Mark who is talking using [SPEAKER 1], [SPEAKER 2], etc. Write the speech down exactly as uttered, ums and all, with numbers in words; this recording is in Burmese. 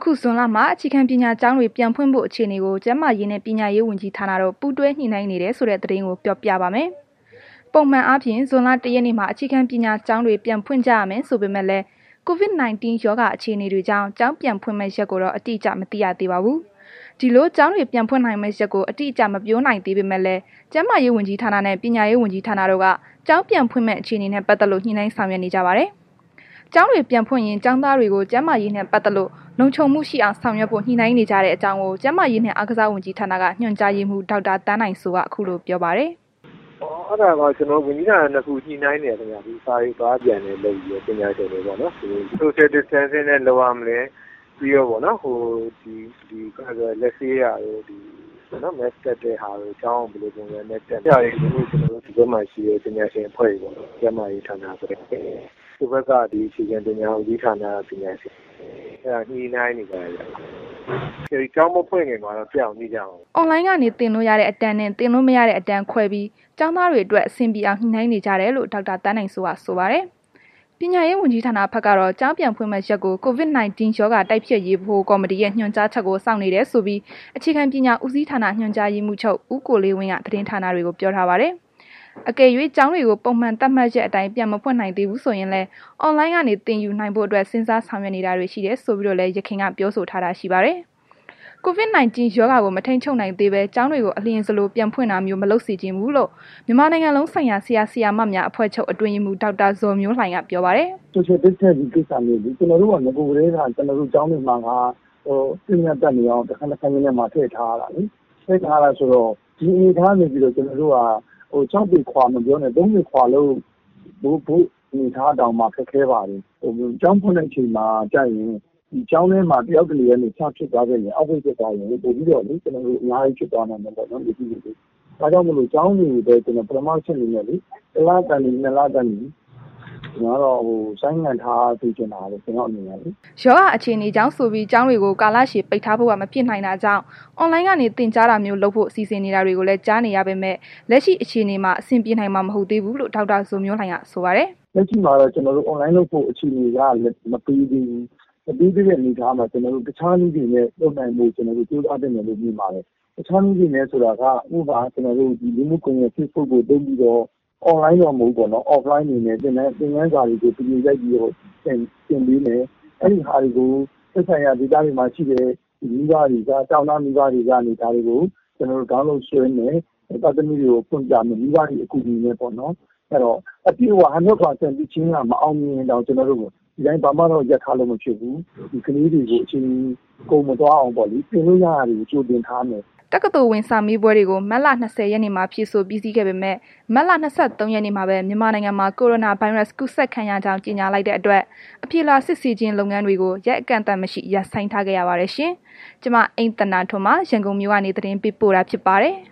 [SPEAKER 1] အခုဇွန်လမှာအခြေခံပညာကျောင်းတွေပြန်ဖွင့်ဖို့အခြေအနေကိုကျန်းမာရေးနဲ့ပညာရေးဝန်ကြီးဌာနတို့ပူးတွဲညှိနှိုင်းနေတယ်ဆိုတဲ့သတင်းကိုပြောပြပါမယ်။ပုံမှန်အားဖြင့်ဇွန်လတရက်နေ့မှာအခြေခံပညာကျောင်းတွေပြန်ဖွင့်ကြရမယ်ဆိုပေမဲ့လည်း ကိုဗစ် ၁၉ ရောဂါအခြေအနေတွေကြောင့်ကျောင်းပြန်ဖွင့်မဲ့ရက်ကိုတော့အတိအကျမသိရသေးပါဘူး။ဒီလိုကျောင်းတွေပြန်ဖွင့်နိုင်မဲ့ရက်ကိုအတိအကျမပြောနိုင်သေးပေမဲ့လည်းကျန်းမာရေးဝန်ကြီးဌာနနဲ့ပညာရေးဝန်ကြီးဌာနတို့ကကျောင်းပြန်ဖွင့်မဲ့အခြေအနေနဲ့ပတ်သက်လို့ညှိနှိုင်းဆောင်ရွက်နေကြပါတယ်။ကျောင်းတွေပြန်ဖွင့်ရင်ကျောင်းသားတွေကိုကျန်းမာရေးနဲ့ပတ်သက်လို့လုံခြုံမှုရှိအောင်ဆောင်ရွက်ဖို့ညှိနှိုင်းနေကြတဲ့အကြောင်းကိုကျန်းမာရေးနဲ့အားကစားဝန်ကြီးဌာနကညွှန်ကြားရေးမှူးဒေါက်တာတန်းနိုင်စိုးကအခုလိုပြောပါတယ်
[SPEAKER 2] ။အော်အဲ့ဒါကကျွန်တော်ဝန်ကြီးဌာနနှစ်ခုညှိနှိုင်းနေတယ်ခင်ဗျာဒီစာရေးသွားပြန်နေလို့ရပညာရှင်တွေပေါ့နော်ဒီ social distancing နဲ့လောက်ရမလဲပြီးတော့ပေါ့နော်ဟိုဒီဒီလက်ဆေးရတို့ဒီနော် mask တက်တဲ့ဟာကိုကျောင်းဘယ်လိုပုံစံနဲ့တက်ကြရည်လို့ကျွန်တော်တို့ဒီဘက်မှာရှိတဲ့ပညာရှင်အဖွဲ့ပေါ့နော်ကျန်းမာရေးဌာနဆိုတဲ့ဒီဘက်ကဒီအခြေခံပညာဦးစီးဌာနပညာရှင်အဲ့ဒါညှိနှိုင်းနေကြရတယ်ဒီကျောင်းမဖွင့်ခင်ကတော့ပြောင်းနေကြအောင်
[SPEAKER 1] online ကနေသင်လို့ရတဲ့အတန်းနဲ့သင်လို့မရတဲ့အတန်းခွဲပြီးကျောင်းသားတွေအတွက်အဆင်ပြေအောင်ညှိနှိုင်းနေကြတယ်လို့ဒေါက်တာတန်းနိုင်စိုးကဆိုပါတယ်ပညာရေးဝန်ကြီးဌာနဘက်ကတော့ကျောင်းပြန်ဖွင့်မဲ့ရက်ကို ကိုဗစ် ၁၉ ရောဂါတိုက်ဖျက်ရေးဘိုးကော်မတီရဲ့ညွှန်ကြားချက်ကိုစောင့်နေတယ်ဆိုပြီးအခြေခံပညာဦးစီးဌာနညွှန်ကြားရေးမှူးချုပ်ဦးကိုလေးဝင်းကသတင်းဌာနတွေကိုပြောထားပါတယ်။အကယ်၍ကျောင်းတွေကိုပုံမှန်သတ်မှတ်ရက်အတိုင်းပြန်မဖွင့်နိုင်သေးဘူးဆိုရင်လည်း online ကနေသင်ယူနိုင်ဖို့အတွက်စဉ်းစားဆောင်ရွက်နေတာတွေရှိတယ်ဆိုပြီးတော့လည်းရခိုင်ကပြောဆိုထားတာရှိပါတယ်။ကိုဗစ် ၁၉ ရောဂါကိုမထိန်းချုပ်နိုင်သေးပဲကျောင်းတွေကိုအလျင်စလိုပြန်ဖွင့်တာမျိုးမလုပ်စေချင်ဘူးလို့မြန်မာနိုင်ငံလုံးဆိုင်ရာဆရာဆရာမများအဖွဲ့ချုပ်အတွင်းရေးမှူးဒေါက်တာဇော်မျိုးလှိုင်ကပြောပါတယ်
[SPEAKER 3] ။ social distancing ကိစ္စမျိုးဒီကျွန်တော်တို့ကငကိုကလေးကကျွန်တော်တို့ကျောင်းတွေမှာကဟိုပြည့်ညတ်တက်နေအောင်တစ်ခါတစ်ခါနဲ့မှထည့်ထားတာလေထည့်ထားတာဆိုတော့ဒီအနေထားနေပြီးတော့ကျွန်တော်တို့ကဟို၆ပေခွာမပြောနဲ့၃ပေခွာလို့ဘိုးဘိုးအနေထားတောင်မှခက်ခဲပါတယ်ဟိုကျောင်းဖွင့်တဲ့အချိန်မှာကြာရင်ဒီကျောင်းထဲမှာတယောက်ကလေးရဲ့နေချဖြစ်သွားခဲ့ရင်အောက်ဝိတ်ဖြစ်သွားရင်ပို့ပြီးတော့လေကျွန်တော်တို့အများကြီးဖြစ်သွားနိုင်တယ်ပေါ့နော်ဒီလိုမျိုးဒါကြောင့်မလို့ကျောင်းတွေပဲကျွန်တော်ပထမချက်နေနဲ့လေတစ်လတန်နေနှစ်လတန်နေကျွန်တော်တော့ဟိုဆိုင်းငံ့ထားသိချင်တာလေကျွန်တော်အနေနဲ့လေ
[SPEAKER 1] ရောဂါအခြေအနေကြောင့်ဆိုပြီးကျောင်းတွေကိုကာလရှည်ပိတ်ထားဖို့ကမဖြစ်နိုင်တာကြောင့် online ကနေသင်ကြားတာမျိုးလုပ်ဖို့အစီအစဉ်နေတာတွေကိုလည်းကြားနေရပေမဲ့လက်ရှိအခြေအနေမှာအဆင်ပြေနိုင်မှာမဟုတ်သေးဘူးလို့ဒေါက်တာဇိုမျိုးလှိုင်ကဆိုပါတယ်
[SPEAKER 3] လက်ရှိမှာတော့ကျွန်တော်တို့ online လုပ်ဖို့အခြေအနေကမပြီးသေးဘူးမပြီးသေးတဲ့အနေအထားမှာကျွန်တော်တို့တခြားနည်းတွေနဲ့လုပ်နိုင်ဖို့ကျွန်တော်တို့ကြိုးစားတင်တယ်လို့မြင်ပါတယ်တခြားနည်းတွေနဲ့ဆိုတာကဥပမာကျွန်တော်တို့ဒီလူမှုကွန်ရက် Facebook ကိုတုံးပြီးတော့ online တော့မဟုတ်ပေါ့နော် offline နေနဲ့သင်တန်းသင်ခန်းစာတွေကိုပြည်ရိုက်ပြီးတော့သင်သင်ပေးမယ်အဲ့ဒီဟာတွေကိုသက်ဆိုင်ရာဒေသတွေမှာရှိတဲ့မိဘတွေကတောင်းတမိဘတွေကနေဒါတွေကိုကျွန်တော်တို့ download ဆွဲမယ်ပတ်သမီတွေကိုဖွင့်ပြမယ်မိဘတွေအကူအညီနဲ့ပေါ့နော်အဲ့တော့အပြည့်အဝ one hundred percent ပြီးချင်းကမအောင်မြင်တော့ကျွန်တော်တို့ဒီတိုင်းဘာမှတော့ရက်ထားလို့မဖြစ်ဘူးဒီကလေးတွေကိုအချိန်ကုန်မသွားအောင်ပေါ့လေသင်လို့ရတာတွေကိုကြိုတင်ထားမယ်
[SPEAKER 1] တက္ကသိုလ်ဝင်စာမေးပွဲတွေကိုမတ်လ၂၀ရက်နေ့မှာဖြေဆိုပြီးစီးခဲ့ပေမဲ့မတ်လ၂၃ရက်နေ့မှာပဲမြန်မာနိုင်ငံမှာကိုရိုနာဗိုင်းရပ်စ်ကူးစက်ခံရကြောင်းကြေညာလိုက်တဲ့အတွက်အဖြေလာစစ်ဆေးခြင်းလုပ်ငန်းတွေကိုရက်အကန့်အသတ်မရှိရပ်ဆိုင်းထားခဲ့ရပါတယ်ရှင်။ကျွန်မအိမ်တနာထွန်းမှရန်ကုန်မြို့ကနေသတင်းပေးပို့တာဖြစ်ပါတယ်။